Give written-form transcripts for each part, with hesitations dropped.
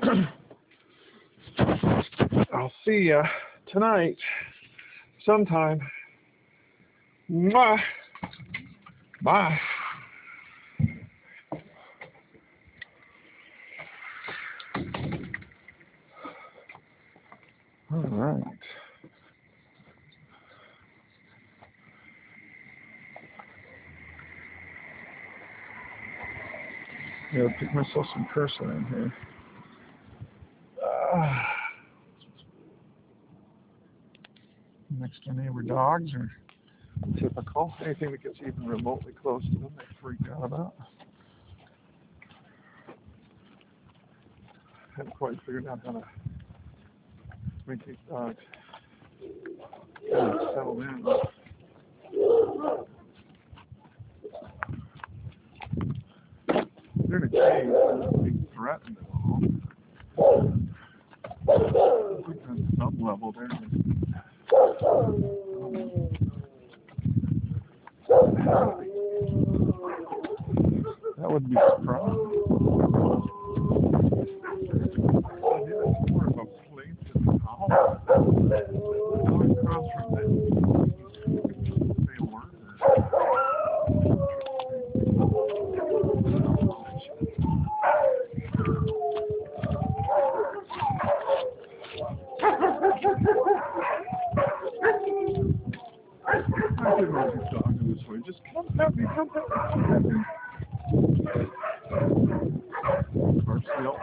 I'll see ya tonight sometime. Mwah. Bye. All right. Gotta pick myself some cursor in here. Next door neighbor dogs are typical. Anything that gets even remotely close to them, they freak out about. I haven't quite figured out how to make these dogs kind of settle in. They're in a cage, they're not being threatened at all. I think on some level there. That would be surprising. But yeah, it's more of a plaintive howl. Going across from them. Say a word. I could make this dog in this way. Just come pet me, come pet me, come pet me. Of course, yelp.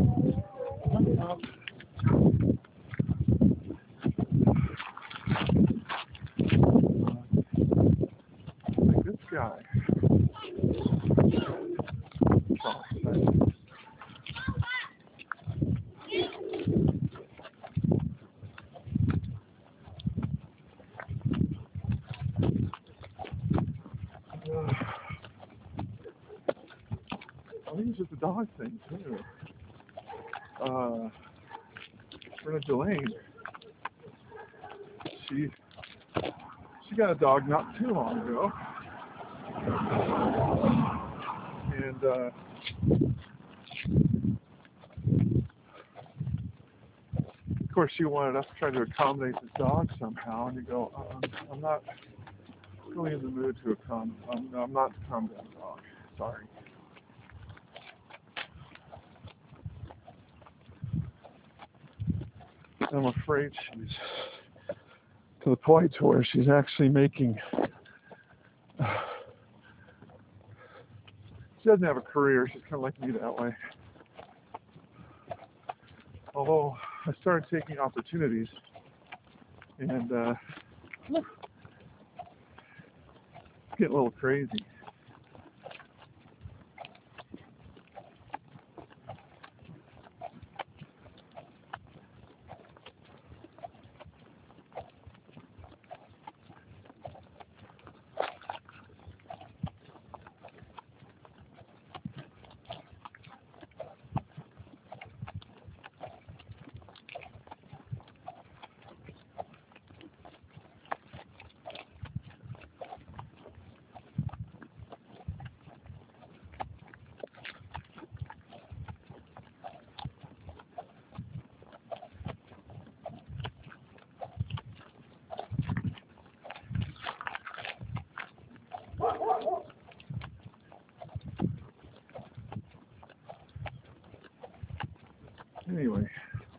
Like this guy. I think it's just a dog thing too. Brenda Delane, she got a dog not too long ago, and of course she wanted us to try to accommodate this dog somehow, and you go, I'm not really in the mood to accommodate. I'm not accommodating the dog. Sorry. I'm afraid she's to the point to where she's actually making. She doesn't have a career. She's kind of like me that way. Although I started taking opportunities, and it's getting a little crazy. Anyway,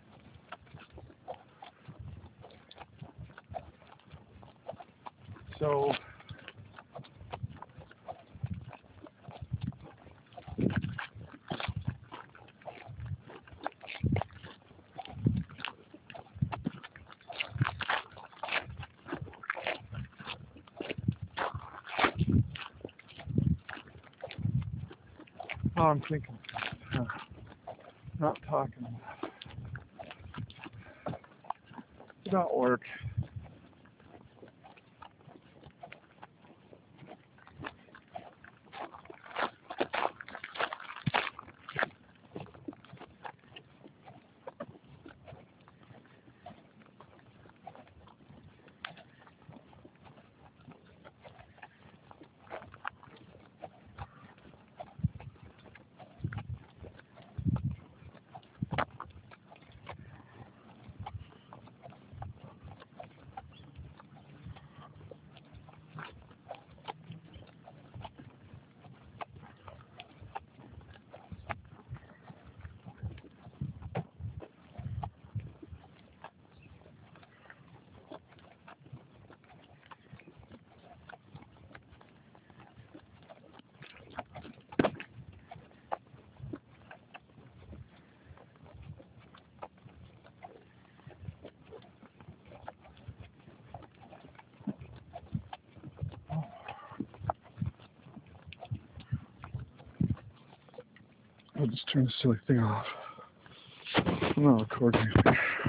so I'm thinking, not talking about work. I'll just turn this silly thing off. I'm not recording anything.